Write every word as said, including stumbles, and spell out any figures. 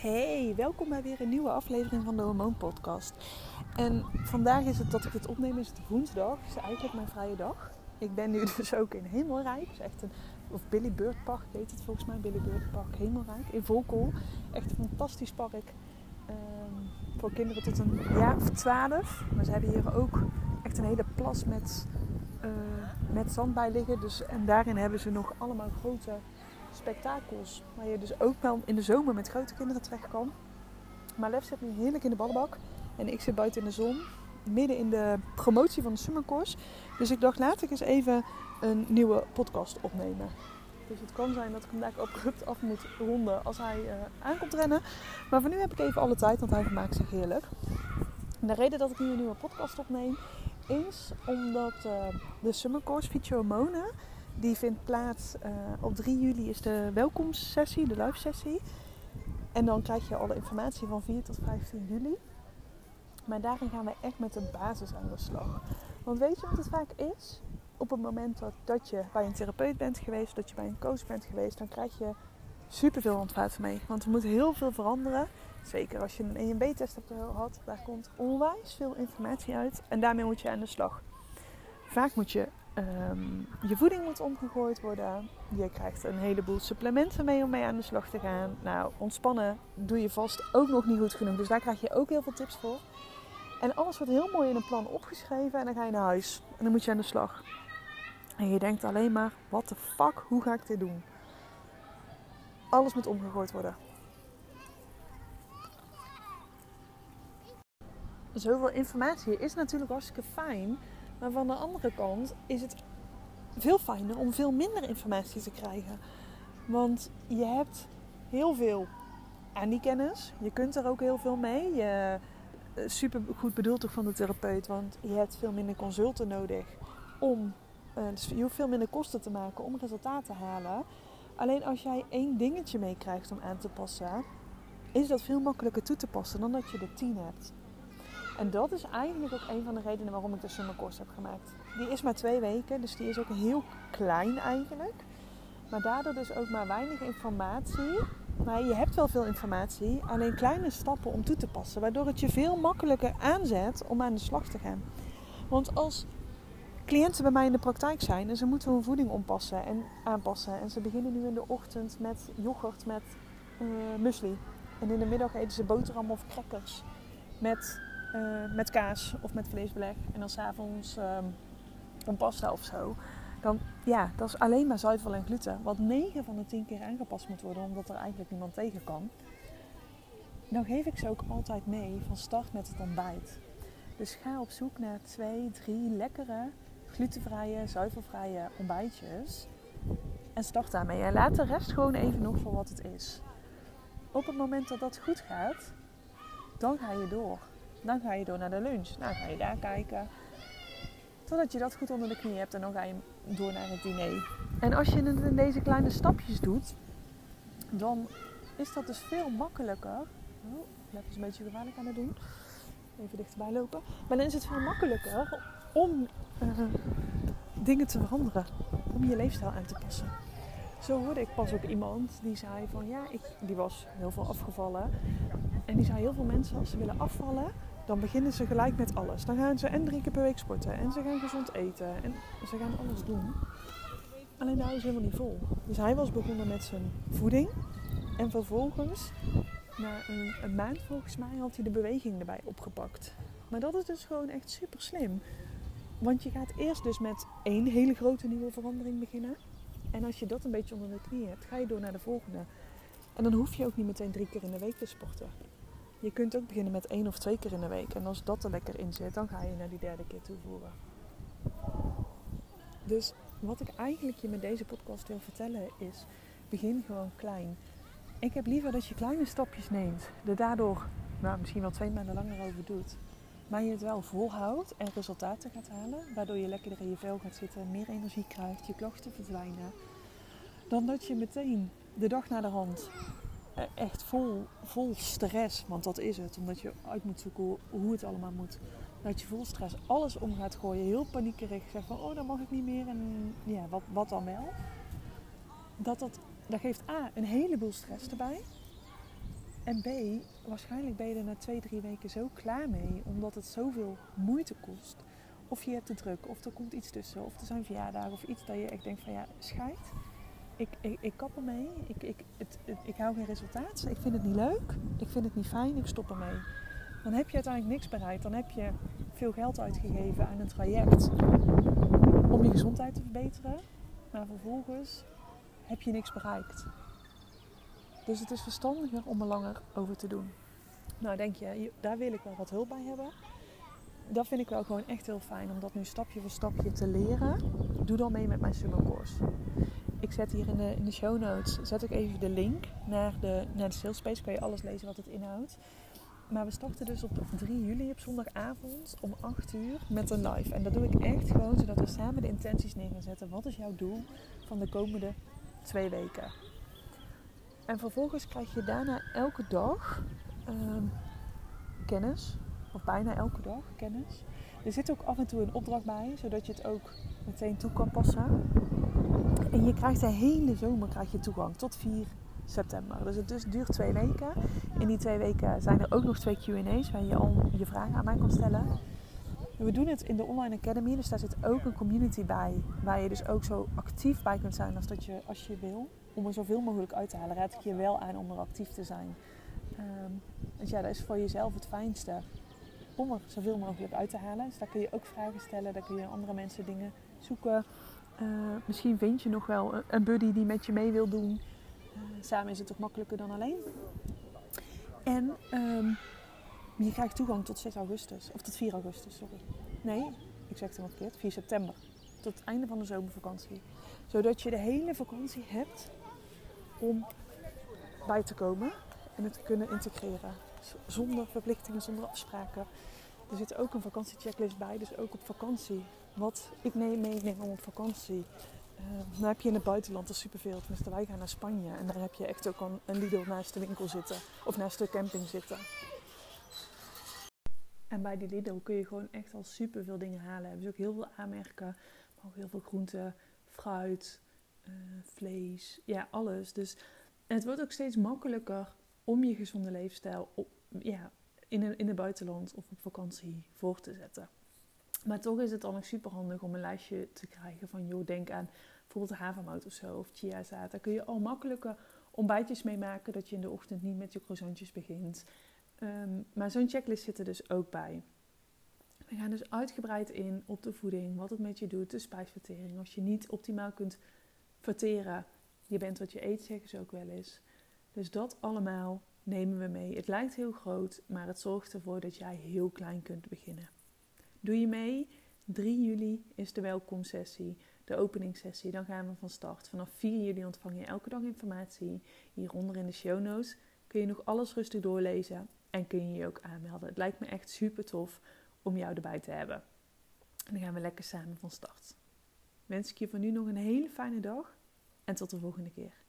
Hey, welkom bij weer een nieuwe aflevering van de Hormoon Podcast. En vandaag is het dat ik dit opneem, is het woensdag. Het is eigenlijk mijn vrije dag. Ik ben nu dus ook in Hemelrijk. Het is echt een, of Billy Bird Park heet het volgens mij. Billy Bird Park Hemelrijk in Volkel. Echt een fantastisch park. Um, voor kinderen tot een jaar of twaalf. Maar ze hebben hier ook echt een hele plas met, uh, met zand bij liggen. Dus, en daarin hebben ze nog allemaal grote spektakels. Waar je dus ook wel in de zomer met grote kinderen terecht kan. Maar Lef zit nu heerlijk in de ballenbak. En ik zit buiten in de zon. Midden in de promotie van de Summer Course. Dus ik dacht, laat ik eens even een nieuwe podcast opnemen. Dus het kan zijn dat ik hem daar abrupt af moet ronden als hij uh, aankomt rennen. Maar voor nu heb ik even alle tijd, want hij vermaakt zich heerlijk. En de reden dat ik nu een nieuwe podcast opneem is omdat uh, de Summer Course Fietsje Hormonen, die vindt plaats uh, op drie juli is de welkomstsessie, de live sessie. En dan krijg je alle informatie van vier tot vijftien juli. Maar daarin gaan we echt met de basis aan de slag. Want weet je wat het vaak is? Op het moment dat, dat je bij een therapeut bent geweest, dat je bij een coach bent geweest, dan krijg je superveel handvaten mee. Want er moet heel veel veranderen. Zeker als je een E M B-test hebt gehad, daar komt onwijs veel informatie uit. En daarmee moet je aan de slag. Vaak moet je, um, je voeding moet omgegooid worden. Je krijgt een heleboel supplementen mee om mee aan de slag te gaan. Nou, ontspannen doe je vast ook nog niet goed genoeg. Dus daar krijg je ook heel veel tips voor. En alles wordt heel mooi in een plan opgeschreven en dan ga je naar huis. En dan moet je aan de slag. En je denkt alleen maar, what the fuck, hoe ga ik dit doen? Alles moet omgegooid worden. Zoveel informatie is natuurlijk hartstikke fijn. Maar van de andere kant is het veel fijner om veel minder informatie te krijgen. Want je hebt heel veel aan die kennis. Je kunt er ook heel veel mee. Je, super goed bedoeld toch van de therapeut. Want je hebt veel minder consulten nodig. Om, uh, dus je hoeft veel minder kosten te maken om resultaat te halen. Alleen als jij één dingetje meekrijgt om aan te passen, is dat veel makkelijker toe te passen dan dat je er tien hebt. En dat is eigenlijk ook een van de redenen waarom ik de Summer Course heb gemaakt. Die is maar twee weken, dus die is ook heel klein eigenlijk. Maar daardoor dus ook maar weinig informatie. Maar je hebt wel veel informatie, alleen kleine stappen om toe te passen. Waardoor het je veel makkelijker aanzet om aan de slag te gaan. Want als cliënten bij mij in de praktijk zijn en ze moeten hun voeding ompassen en aanpassen. En ze beginnen nu in de ochtend met yoghurt met uh, muesli. En in de middag eten ze boterham of crackers met... Uh, met kaas of met vleesbeleg en dan 's avonds uh, een pasta of zo. Dan ja, dat is alleen maar zuivel en gluten. Wat negen van de tien keer aangepast moet worden omdat er eigenlijk niemand tegen kan. Dan geef ik ze ook altijd mee van start met het ontbijt. Dus ga op zoek naar twee, drie lekkere, glutenvrije, zuivelvrije ontbijtjes. En start daarmee. En laat de rest gewoon even nog voor wat het is. Op het moment dat dat goed gaat, dan ga je door. Dan ga je door naar de lunch. Nou, ga je daar kijken. Totdat je dat goed onder de knie hebt. En dan ga je door naar het diner. En als je het in deze kleine stapjes doet, dan is dat dus veel makkelijker. Oh, ik ben een beetje gevaarlijk aan het doen. Even dichterbij lopen. Maar dan is het veel makkelijker om uh, dingen te veranderen. Om je leefstijl aan te passen. Zo hoorde ik pas ook iemand die zei van ja, ik, die was heel veel afgevallen. En die zei heel veel mensen als ze willen afvallen, dan beginnen ze gelijk met alles. Dan gaan ze en drie keer per week sporten en ze gaan gezond eten en ze gaan alles doen. Alleen daar is helemaal niet vol. Dus hij was begonnen met zijn voeding en vervolgens, na een, een maand volgens mij, had hij de beweging erbij opgepakt. Maar dat is dus gewoon echt super slim. Want je gaat eerst dus met één hele grote nieuwe verandering beginnen. En als je dat een beetje onder de knie hebt, ga je door naar de volgende. En dan hoef je ook niet meteen drie keer in de week te sporten. Je kunt ook beginnen met één of twee keer in de week. En als dat er lekker in zit, dan ga je naar die derde keer toevoegen. Dus wat ik eigenlijk je met deze podcast wil vertellen is, begin gewoon klein. Ik heb liever dat je kleine stapjes neemt. Er daardoor nou, misschien wel twee maanden langer over doet. Maar je het wel volhoudt en resultaten gaat halen. Waardoor je lekkerder in je vel gaat zitten, meer energie krijgt, je klachten verdwijnen. Dan dat je meteen de dag na de hand echt vol, vol stress, want dat is het, omdat je uit moet zoeken hoe het allemaal moet. Dat je vol stress alles om gaat gooien, heel paniekerig, zegt van oh, dan mag ik niet meer en ja, wat, wat dan wel. Dat, dat, dat geeft A, een heleboel stress erbij. En B, waarschijnlijk ben je er na twee, drie weken zo klaar mee, omdat het zoveel moeite kost. Of je hebt te druk, of er komt iets tussen, of er zijn verjaardagen, of iets dat je echt denkt van ja, scheid. Ik, ik, ik kap ermee, ik, ik, het, het, ik hou geen resultaat, ik vind het niet leuk, ik vind het niet fijn, ik stop ermee. Dan heb je uiteindelijk niks bereikt. Dan heb je veel geld uitgegeven aan een traject om je gezondheid te verbeteren. Maar vervolgens heb je niks bereikt. Dus het is verstandiger om er langer over te doen. Nou denk je, daar wil ik wel wat hulp bij hebben. Dat vind ik wel gewoon echt heel fijn om dat nu stapje voor stapje te leren. Doe dan mee met mijn Summer Course. Ik zet hier in de, in de show notes zet ik even de link naar de, naar de sales space. Kan je alles lezen wat het inhoudt. Maar we starten dus op drie juli op zondagavond om acht uur met een live. En dat doe ik echt gewoon zodat we samen de intenties neer gaan zetten. Wat is jouw doel van de komende twee weken? En vervolgens krijg je daarna elke dag um, kennis. Of bijna elke dag kennis. Er zit ook af en toe een opdracht bij. Zodat je het ook meteen toe kan passen. En je krijgt de hele zomer krijg je toegang tot vier september. Dus het dus duurt twee weken. In die twee weken zijn er ook nog twee Q en A's waar je al je vragen aan mij kan stellen. We doen het in de Online Academy, dus daar zit ook een community bij. Waar je dus ook zo actief bij kunt zijn als, dat je, als je wil. Om er zoveel mogelijk uit te halen, raad ik je wel aan om er actief te zijn. Um, dus ja, dat is voor jezelf het fijnste. Om er zoveel mogelijk uit te halen. Dus daar kun je ook vragen stellen, daar kun je andere mensen dingen zoeken. Uh, misschien vind je nog wel een buddy die met je mee wil doen. Uh, samen is het toch makkelijker dan alleen. En um, je krijgt toegang tot zes augustus. Of tot vier augustus, sorry. Nee, ik zeg het helemaal verkeerd. vier september. Tot het einde van de zomervakantie. Zodat je de hele vakantie hebt om bij te komen. En het te kunnen integreren. Zonder verplichtingen, zonder afspraken. Er zit ook een vakantiechecklist bij. Dus ook op vakantie. Wat ik mee meeneem om op vakantie. Uh, dan heb je in het buitenland er superveel. Tenminste, wij gaan naar Spanje. En daar heb je echt ook een, een Lidl naast de winkel zitten. Of naast de camping zitten. En bij die Lidl kun je gewoon echt al superveel dingen halen. Hebben ze ook heel veel aanmerken. Maar ook heel veel groenten, fruit, uh, vlees. Ja, alles. Dus het wordt ook steeds makkelijker om je gezonde leefstijl op, ja, in, een, in het buitenland of op vakantie voor te zetten. Maar toch is het dan ook super handig om een lijstje te krijgen van, joh, denk aan bijvoorbeeld havermout of zo, of chiazaad. Daar kun je al makkelijke ontbijtjes mee maken, dat je in de ochtend niet met je croissantjes begint. Um, maar zo'n checklist zit er dus ook bij. We gaan dus uitgebreid in op de voeding, wat het met je doet, de spijsvertering. Als je niet optimaal kunt verteren, je bent wat je eet, zeggen ze ook wel eens. Dus dat allemaal nemen we mee. Het lijkt heel groot, maar het zorgt ervoor dat jij heel klein kunt beginnen. Doe je mee? drie juli is de welkomstsessie, de openingssessie. Dan gaan we van start. Vanaf vier juli ontvang je elke dag informatie. Hieronder in de show notes kun je nog alles rustig doorlezen en kun je je ook aanmelden. Het lijkt me echt super tof om jou erbij te hebben. En dan gaan we lekker samen van start. Wens ik je voor nu nog een hele fijne dag en tot de volgende keer.